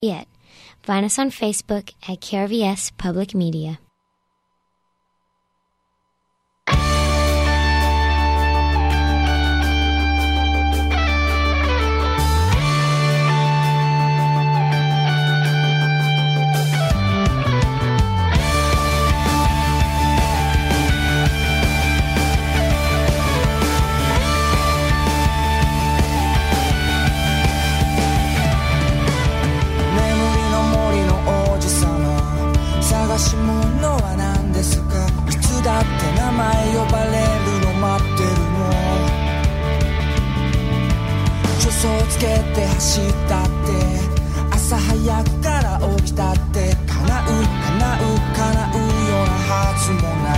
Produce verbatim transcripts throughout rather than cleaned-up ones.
Yet, find us on Facebook at K R V S Public Media. 走ったって朝早くから起きたって叶う叶う叶うようなはずもない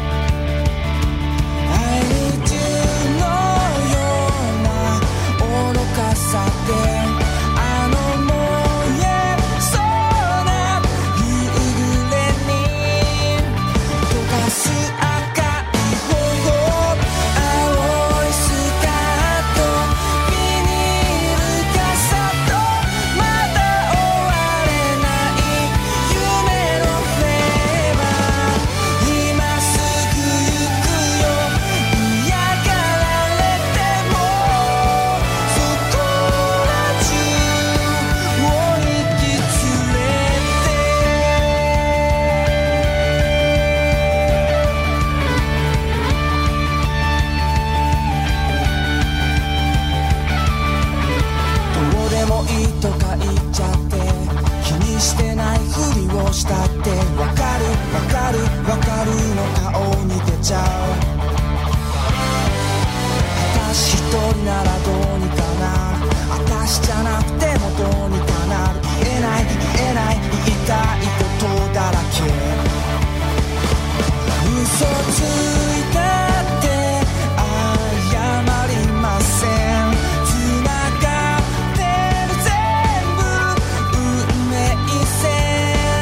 I need you のような愚かさであの燃えそうな夕暮れに溶かす赤い頬青いスカートしたってわかるわかるわかるの顔に出ちゃう私一人ならどうにかなる私じゃなくてもどうにかなる言えない言えない言いたいことだらけ嘘ついたって謝りません繋がってる全部運命線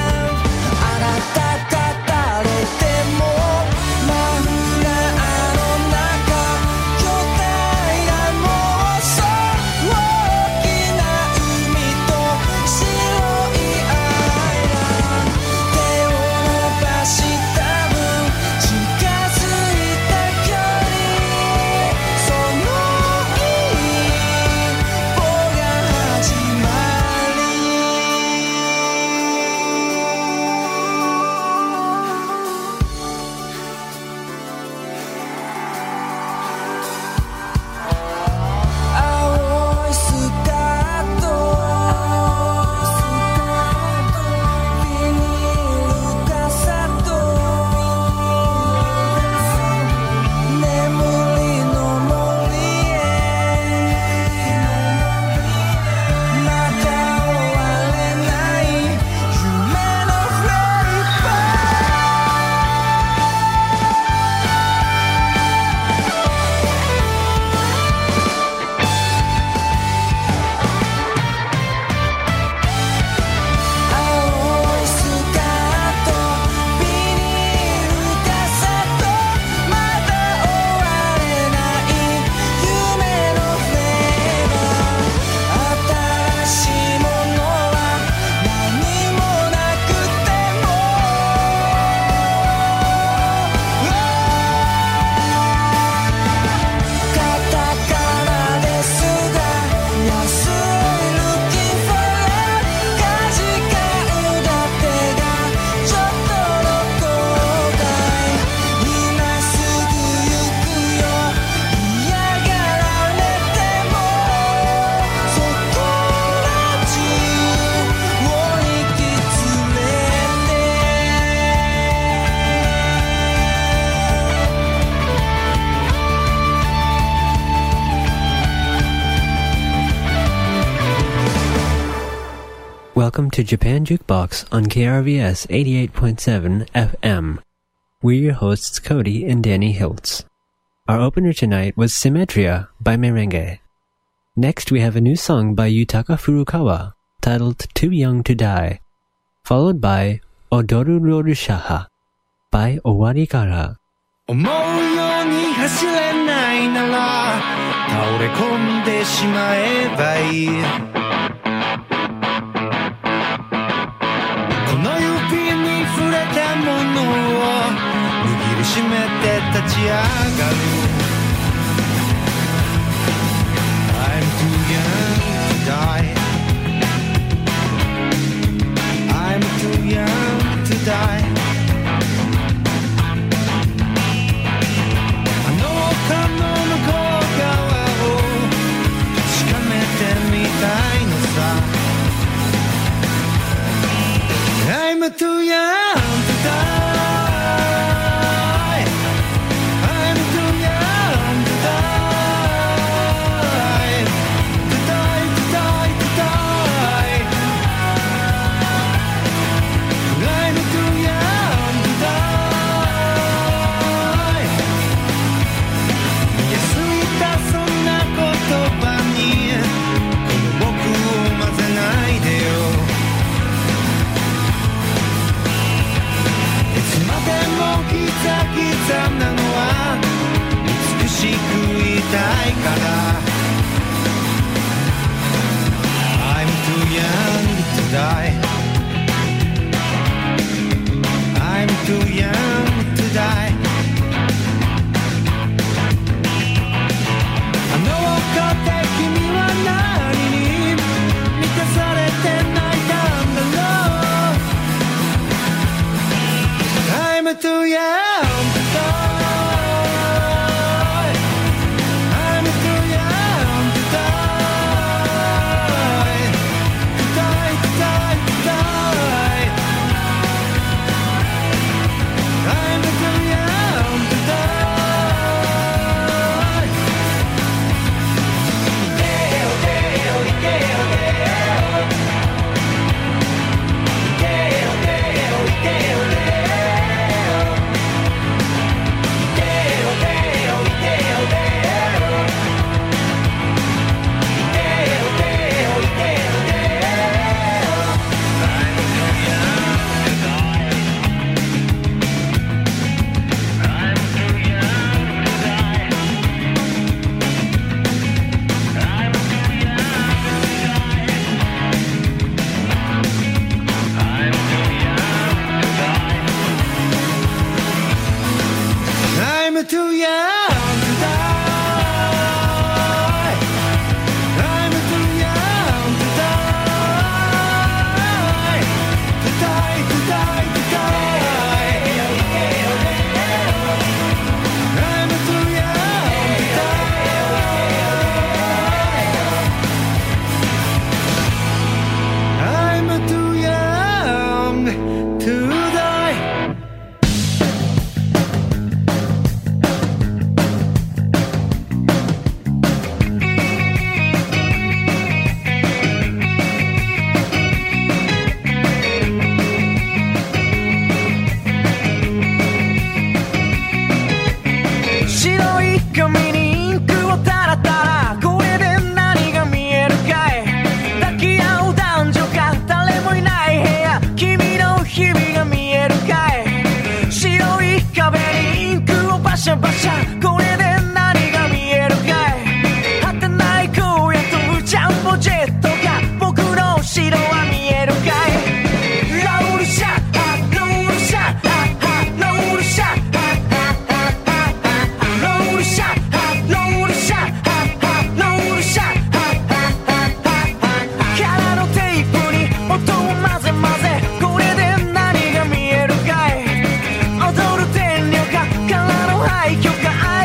Welcome to Japan Jukebox on K R V S eighty-eight point seven F M. We're your hosts Cody and Danny Hiltz. Our opener tonight was Symmetria by Merengue. Next we have a new song by Yutaka Furukawa titled Too Young to Die, followed by Odoru Roru Shaha by Owari Kara. 思うように走れないなら倒れ込んでしまえばいい上がる I'm too young to die I'm too young to die あの丘の向こう側を確かめてみたいのさ I'm too young to die I'm too young to die To die, to die, to die I'm too young to die 安いたそんな言葉にこの僕を混ぜないでよいつまでもギザギザなのは美しくいたいから I'm too young to die I'm too young to die あの丘で君は何に満たされて泣いたんだろう I'm too young to die I'm too young to die To die, to die, to die I'm too young to die いけよいけよいけよいけよいけよいけよI'm too young to die I'm too young to die To die, to die, to die I'm too young to die I'm too young to die白い紙にインクをたらたらこれで何が見えるかい抱き合う男女か誰もいない部屋君の日々が見えるかい白い壁にインクをバシャバシャこれで何が見えるかい果てない荒野とジャンボジェットが僕の後ろは見えるかいロールシャッロールシャッロールシャッロールシャッロールシャッロールシャッ空のテープに音を混ぜ混ぜこれで何が見えるかい踊る天女か空の廃墟か愛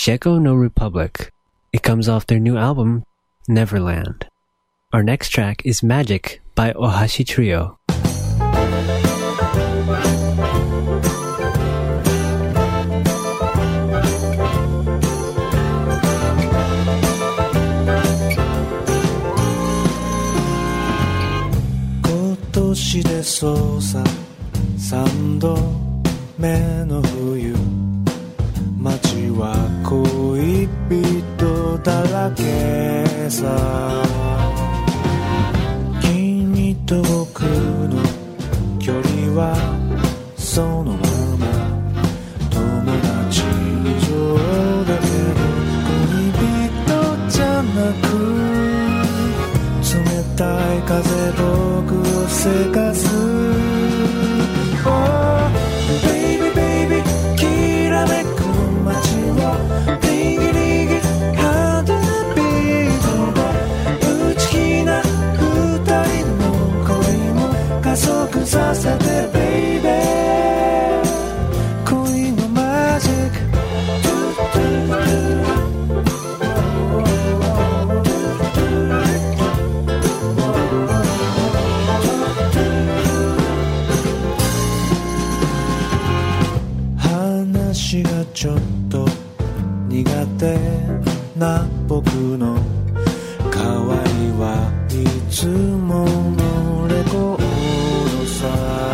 Sheko no Republic. It comes off their new album, Neverland. Our next track is Magic by Ohashi Trio. 今年でそうさ三度目の冬街は恋人だらけさ君と僕の距離はそのまま友達以上だけど恋人じゃなく冷たい風僕をせかす Oh baby baby きらめく街はリギリギ派手なビートで内気な二人の恋も加速させて baby 恋のマジック話がちょっと苦手な僕の代わりはいつものレコードさ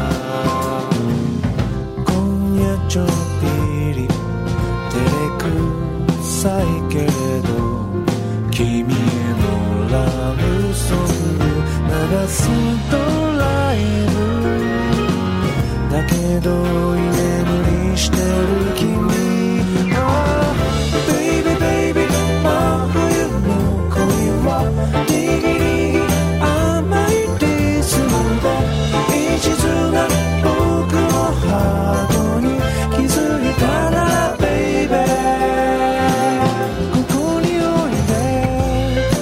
今夜ちょっぴり照れくさいけれど君へのラブソング流すドライブだけど居眠りしてる君 Oh baby baby 真冬の恋はリギリギ甘いリズムで一途な僕のハートに気づいたなら baby ここにおいで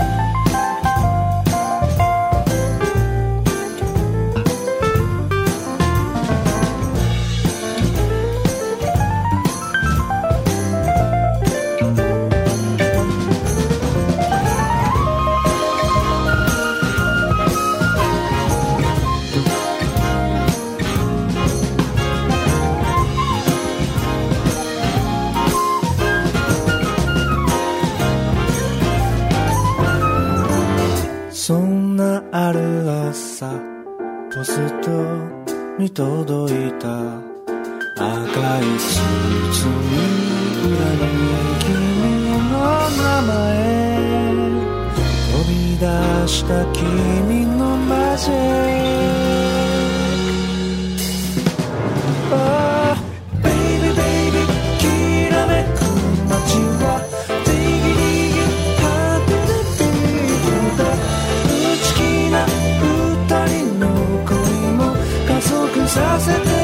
そんなある朝ポストに届いた赤い包み裏に君の名前飛び出した君のマジック Oh baby baby きらめく街はリギリギ派手なビートで内気な二人の恋も加速させて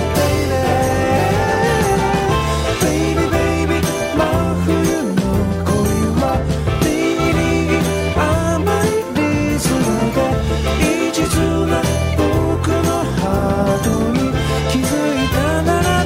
Baby Baby Baby 真冬の恋はリギリギ甘いリズムで一途な僕のハートに気づいたなら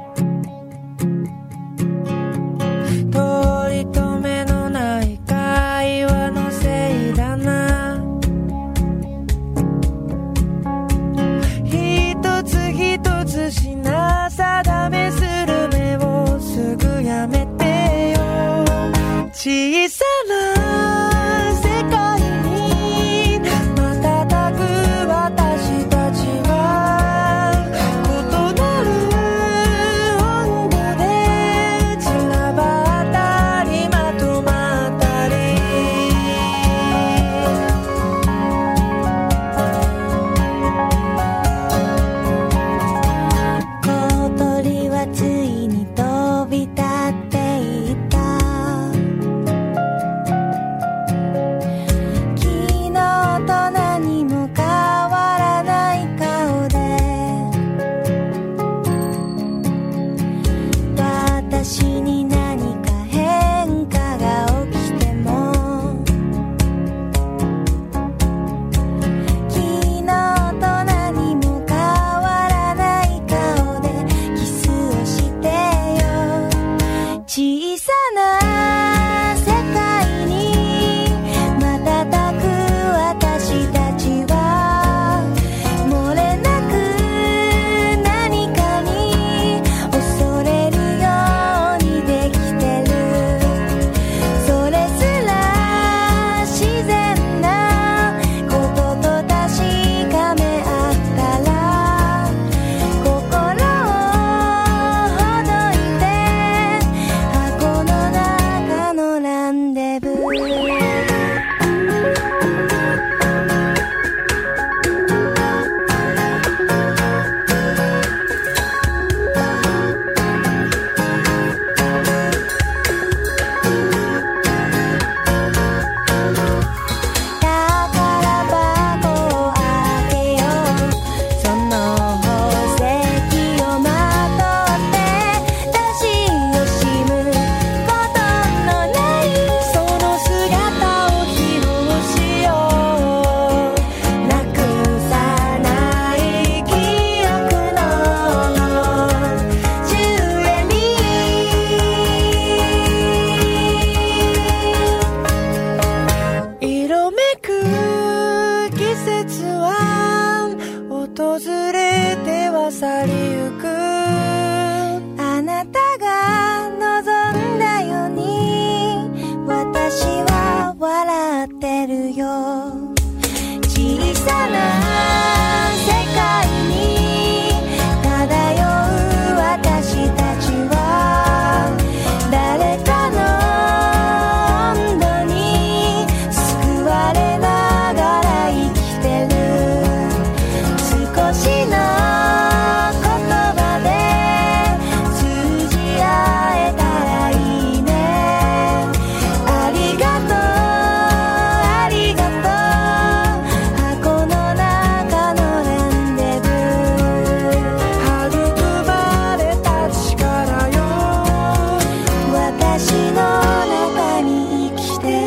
Baby「取り留めのないかってるよ。小さな世界に漂う私たちは誰かの温度に救われながら生きてる。少しの言葉で通じ合えたらいいね。ありがとうありがとう箱の中のレンデブー。育まれた力よ私の中に生きて。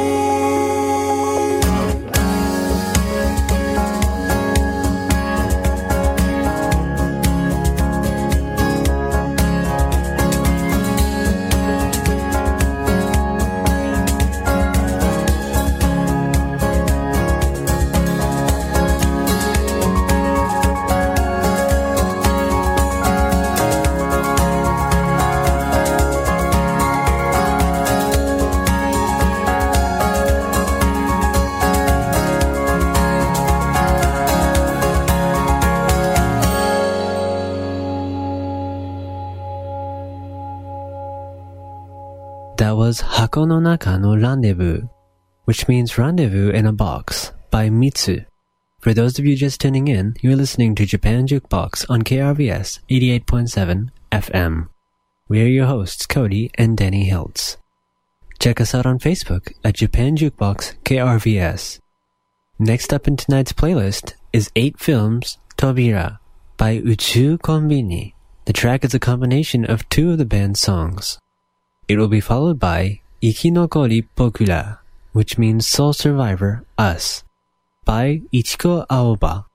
That was Hako no Naka no Rendezvous, which means rendezvous in a box, by Mitsu. For those of you just tuning in, you're listening to Japan Jukebox on K R V S eighty-eight point seven F M. We are your hosts, Cody and Danny Hiltz. Check us out on Facebook at Japan Jukebox K R V S. Next up in tonight's playlist is Eight Films, Tobira, by Uchu Konbini. The track is a combination of two of the band's songs. It will be followed by Ikinokori Bokura, which means Soul Survivor, Us, by Ichiko Aoba.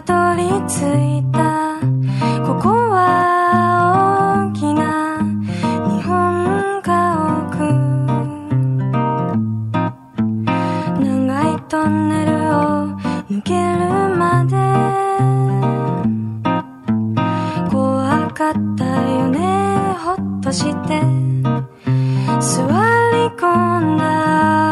たどり着いたここは大きな日本家屋、長いトンネルを抜けるまで怖かったよね。ほっとして座り込んだ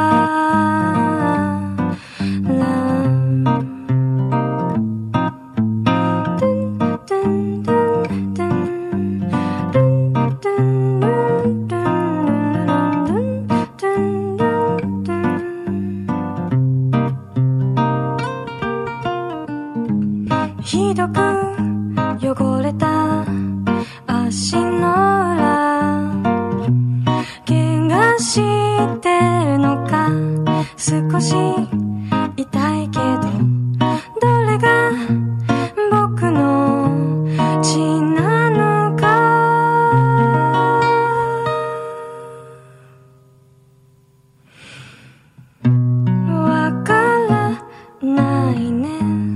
ひどく汚れた足の裏、怪我してるのか少し痛いけど、どれが僕の血なのかわからないね。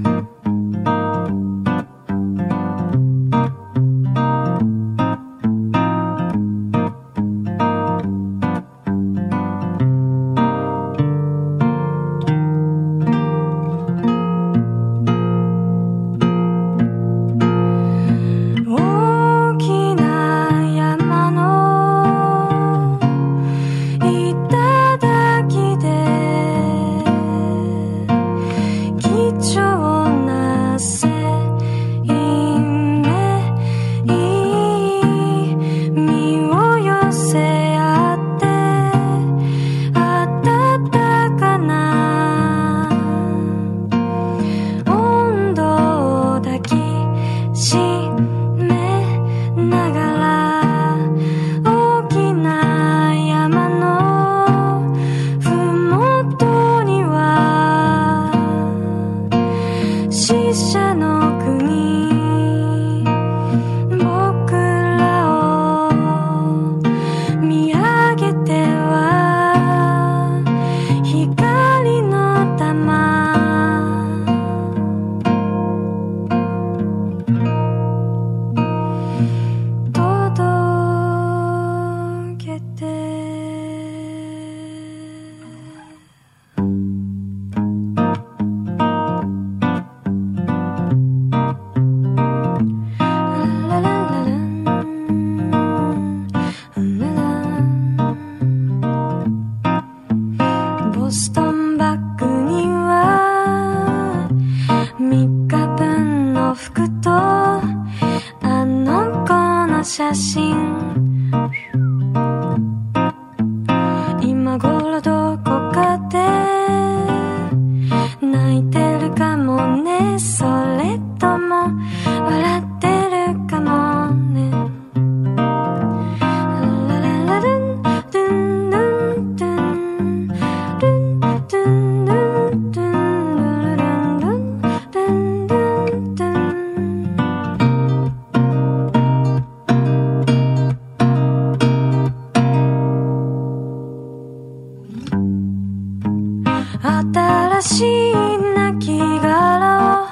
新しい亡き殻を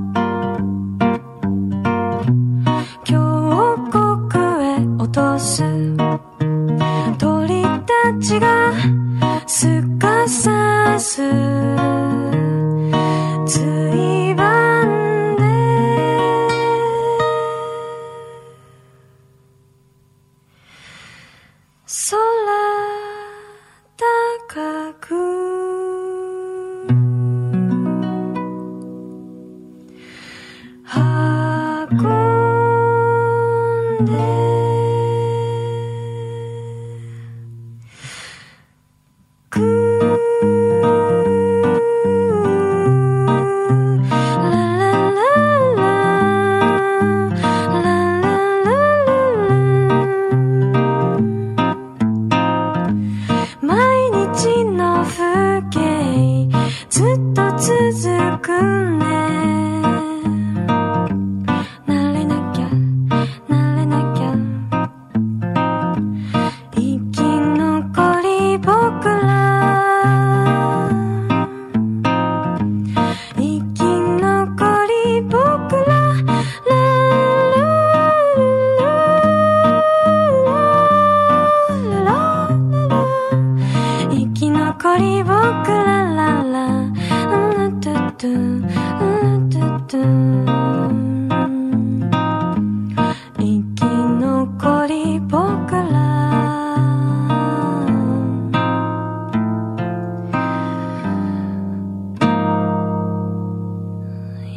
峡谷へ落とす鳥たちがすかさずついばんで空高く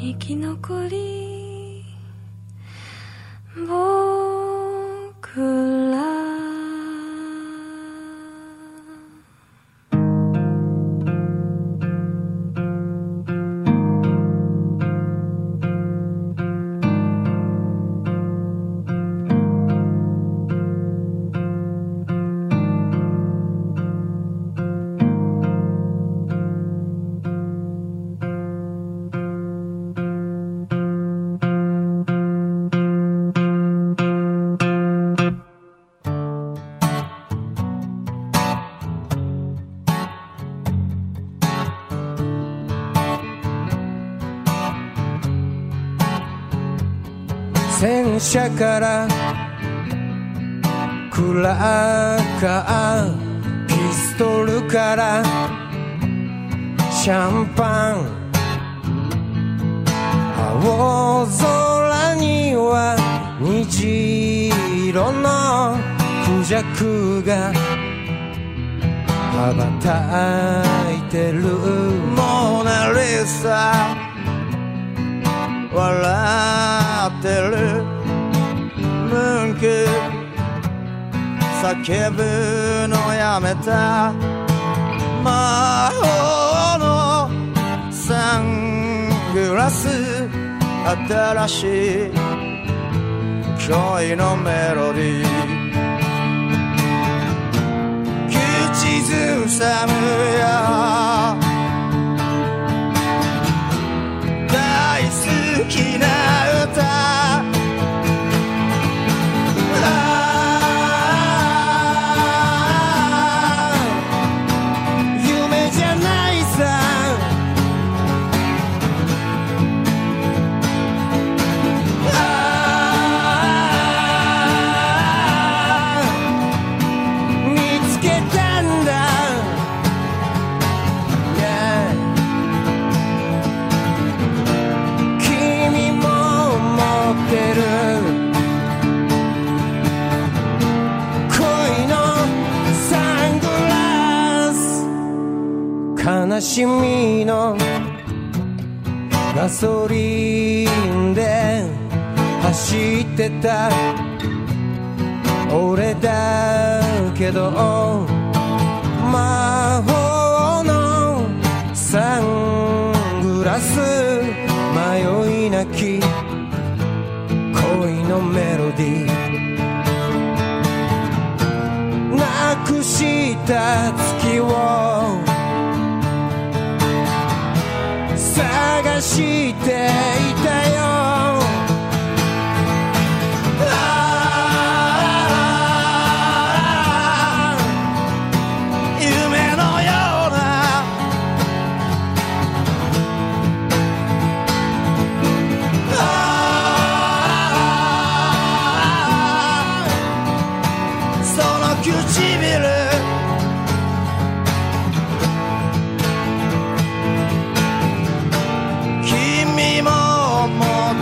生き残り僕ら戦車からクラッカーピストルからシャンパン青空には虹色のクジャクが羽ばたいてるモナリサ笑ってる文句叫ぶのやめた魔法のサングラス新しい恋のメロディー口ずさむよ大好きな歌悲しみのガソリンで走ってた俺だけど魔法のサングラス迷いなき恋のメロディーなくした月を探していたよ夢のようなその唇君も持っ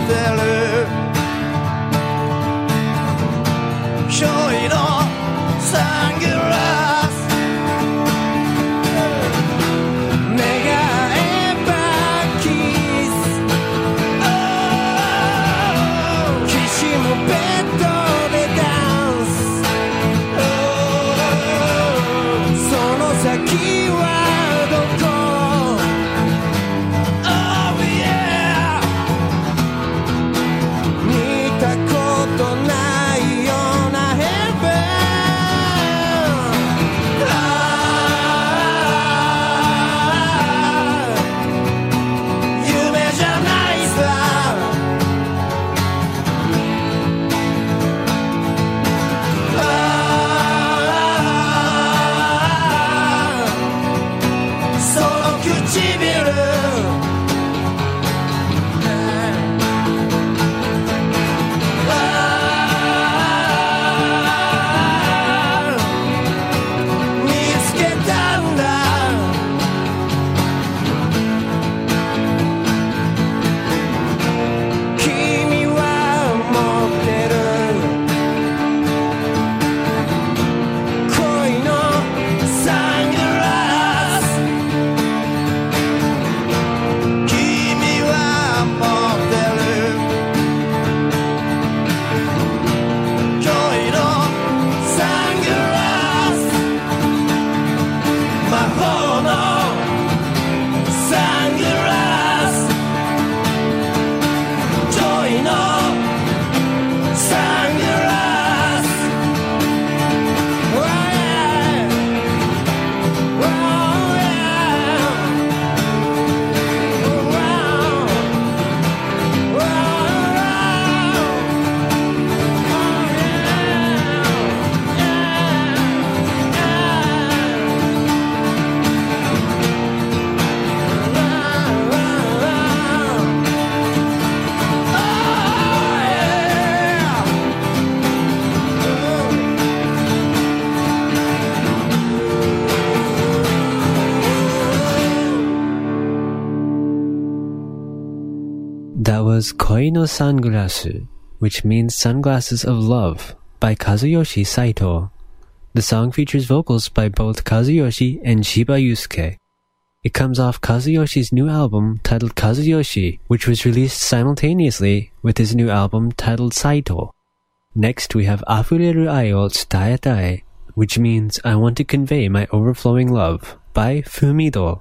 That was Koi no Sunglasses, which means Sunglasses of Love, by Kazuyoshi Saito. The song features vocals by both Kazuyoshi and Chiba Yusuke. It comes off Kazuyoshi's new album titled Kazuyoshi, which was released simultaneously with his new album titled Saito. Next we have Afureru Ai o Tsutaetai, which means I want to convey my overflowing love, by Fumido.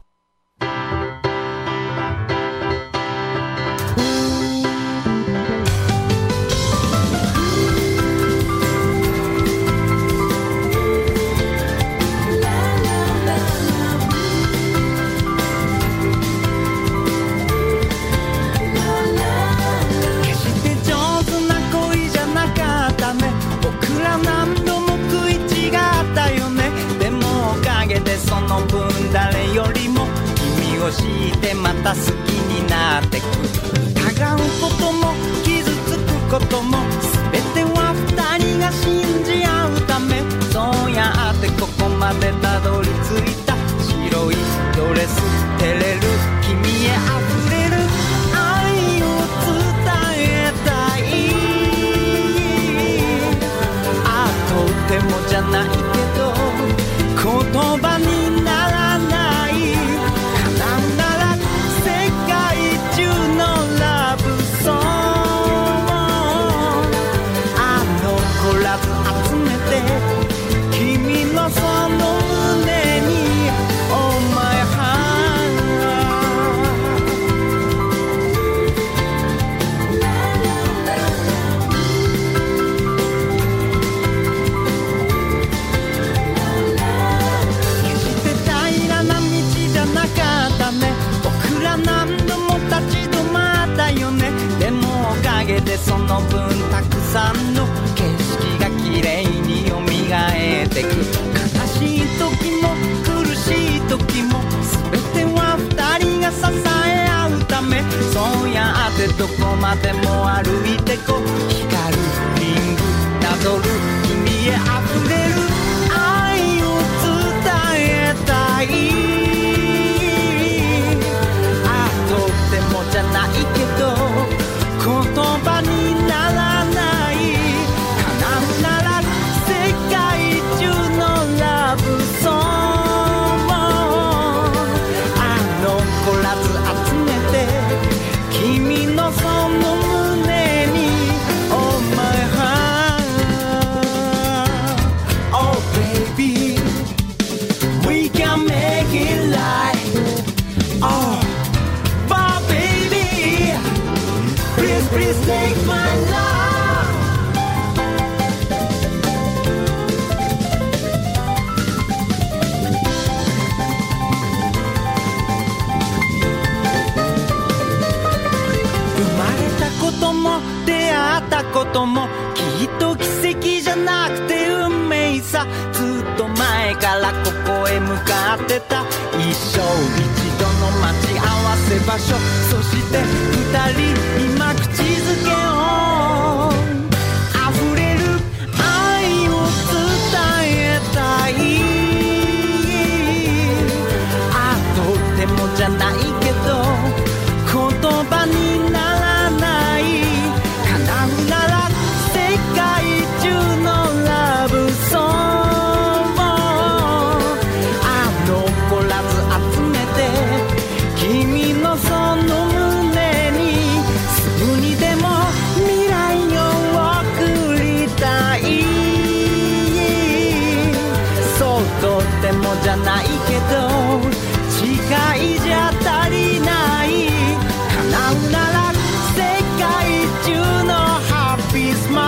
してまた好きになってく疑うことも傷つくことも全ては二人が信じ合うためそうやってここまでたどり着いた白いドレス照れる君へ溢れる愛を伝えたいあとてもじゃないけど言葉にならないその胸に Oh my heart 決して平らな道じゃなかったね僕ら何度も立ち止まったよねでもおかげでその分たくさんの景色が綺麗に蘇ってく悲しい時も苦しい時も全ては二人が支え合うためそうやってどこまでも歩いてこ光るリングなぞる君へ溢れる愛を伝えたいあとてもじゃないけど言葉にならない叶うなら世界中のラブソングあの子らず集めて君のその胸に Oh my heart Oh baby We can make it right Oh but baby Please please take my loveことも出会ったこともきっと奇跡じゃなくて運命さずっと前からここへ向かってた一生一度の待ち合わせ場所そして二人今口づけを溢れる愛を伝えたいあとてもじゃないけど言葉にならじゃないけど近いじゃ足りない叶うなら世界中のハッピースマ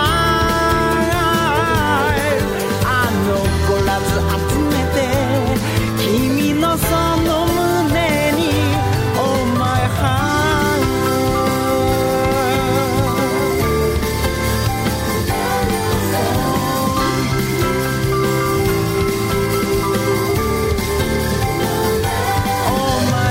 イルあの子らず集めて君のその胸に Oh my heart Oh my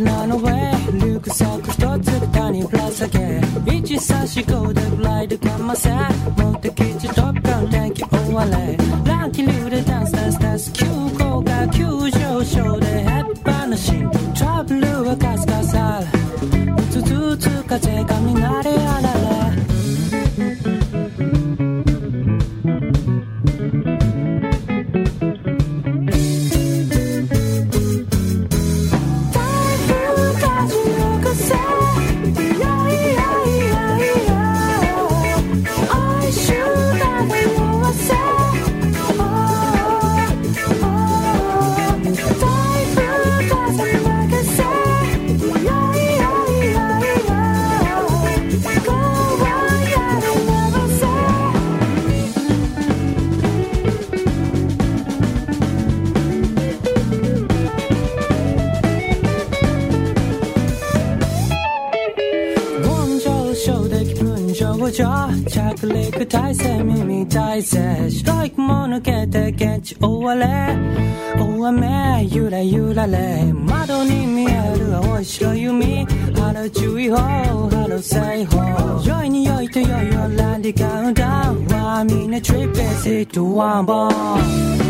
ランウェイリュックサック一つ肩にぶら下げいちさんしごでグライドかませ持ってきちトップガン天気終われランキングでダンスダンスダンス急降下急上昇でヘッバなしトラブルはカスカサルうつつつ風がみなれあられ着陸体制耳体制白い雲抜けて現地終われ大雨ゆらゆられ窓に見える青い白い海ハロー注意報ハロー警報良い匂いと良いオランディカウンダウンワーミネトリップエシットワンボン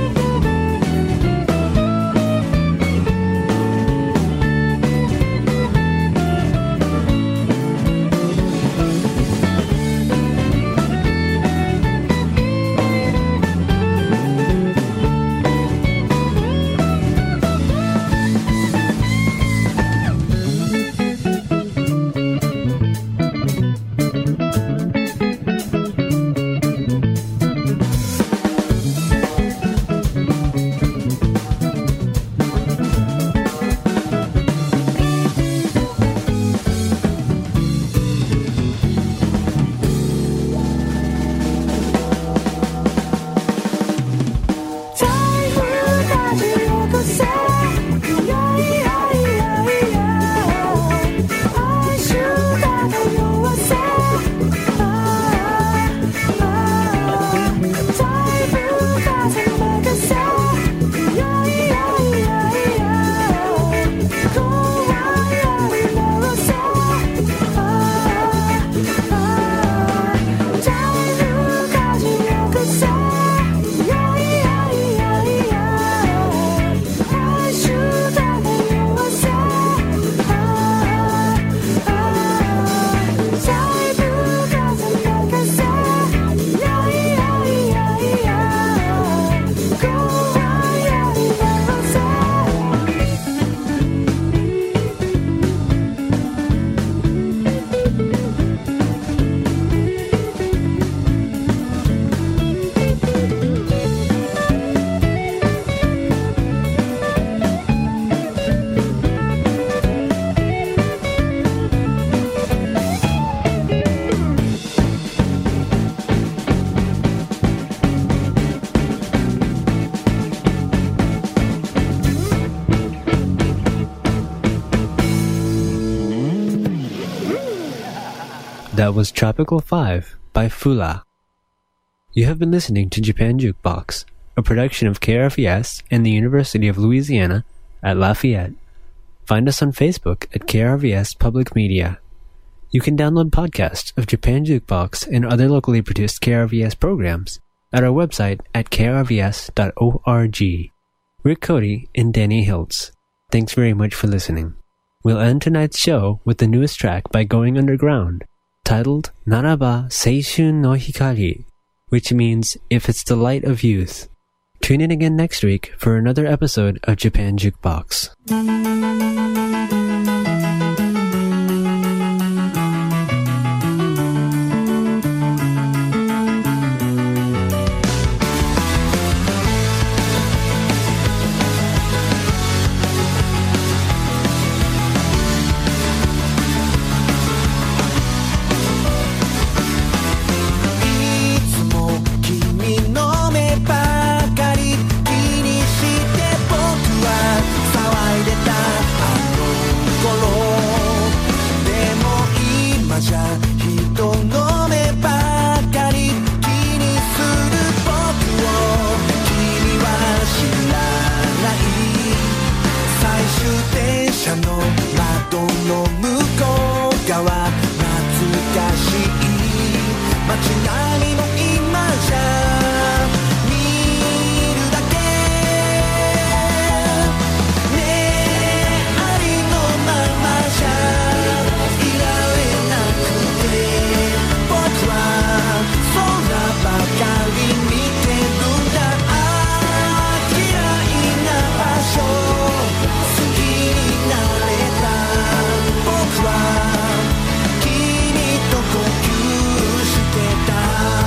That was Tropical five by Fula. You have been listening to Japan Jukebox, a production of K R V S and the University of Louisiana at Lafayette. Find us on Facebook at K R V S Public Media. You can download podcasts of Japan Jukebox and other locally produced K R V S programs at our website at k r v s dot org. Rick Cody and Danny Hiltz. Thanks very much for listening. We'll end tonight's show with the newest track by Going Underground, titled Naraba Seishun no Hikari, which means if it's the light of youth. Tune in again next week for another episode of Japan Jukebox. I 車の窓の向こう側懐かしい街並みも今じゃ見るだけねえありのままじゃいられなくて僕は空ばかり見てるんだ嫌いな場所好きになれた僕は君と呼吸してた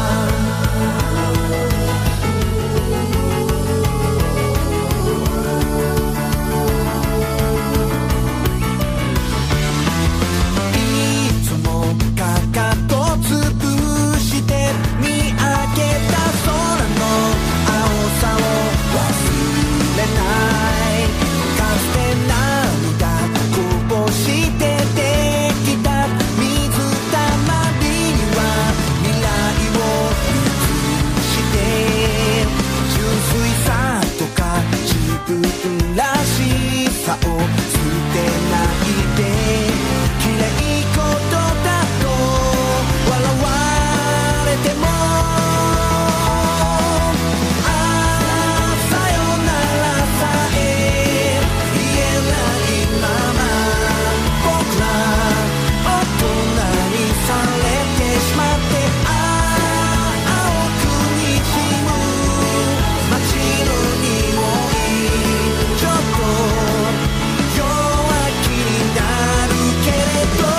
いつもかかと潰して見上げた空の青さを忘れないかつて涙こぼしてできた水たまりには未来を映して純粋さとか自分らしさを捨てないで綺麗事だと笑われてもああさよならさえ言えないまま僕ら大人にされてしまってああ青くにじむ街の匂いちょっと弱気になるけれど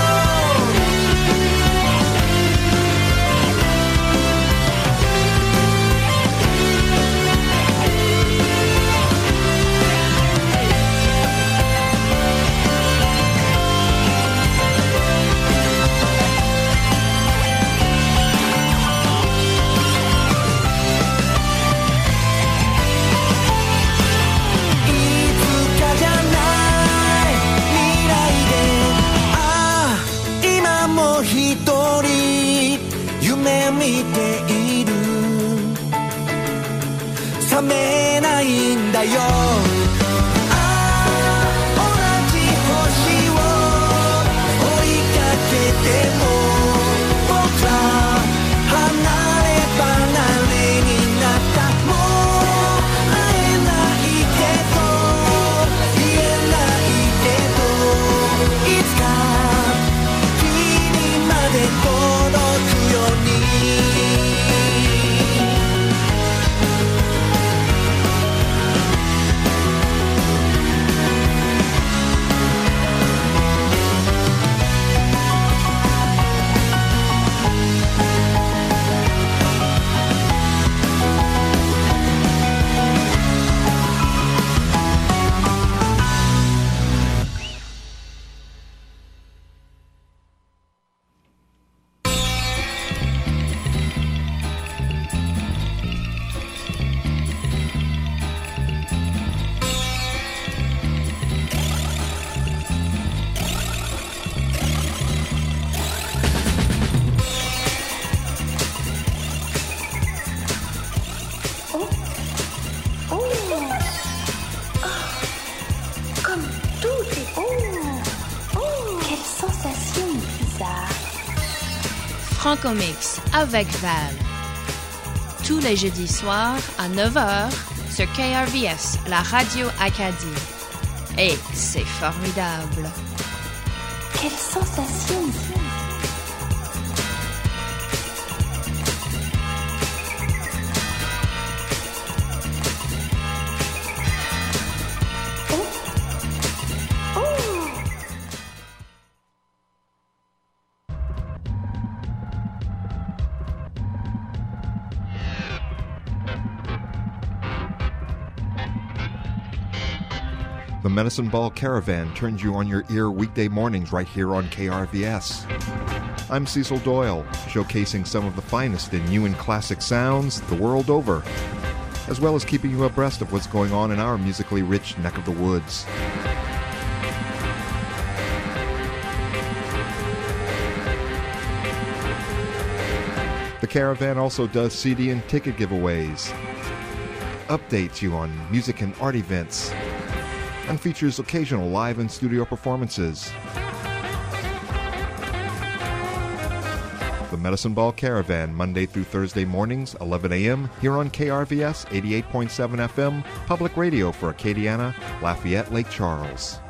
いつかじゃない未来でああ今も一人夢見ている覚めないんだよああ同じ星を追いかけても僕ら離れ離れになったもう会えないけど言えないけどいつか君まで届くように Comme tout est... Oh, oh, quelle sensation bizarre. Francomix avec Val. Tous les jeudis soirs à neuf heures sur K R V S, la radio Acadie. Et c'est formidable. Quelle sensation. The Medicine Ball Caravan turns you on your ear weekday mornings right here on K R V S. I'm Cecil Doyle, showcasing some of the finest in new and classic sounds the world over, as well as keeping you abreast of what's going on in our musically rich neck of the woods. The Caravan also does C D and ticket giveaways, updates you on music and art events, and features occasional live and studio performances. The Medicine Ball Caravan, Monday through Thursday mornings, eleven a.m., here on K R V S eighty-eight point seven F M, public radio for Acadiana, Lafayette, Lake Charles.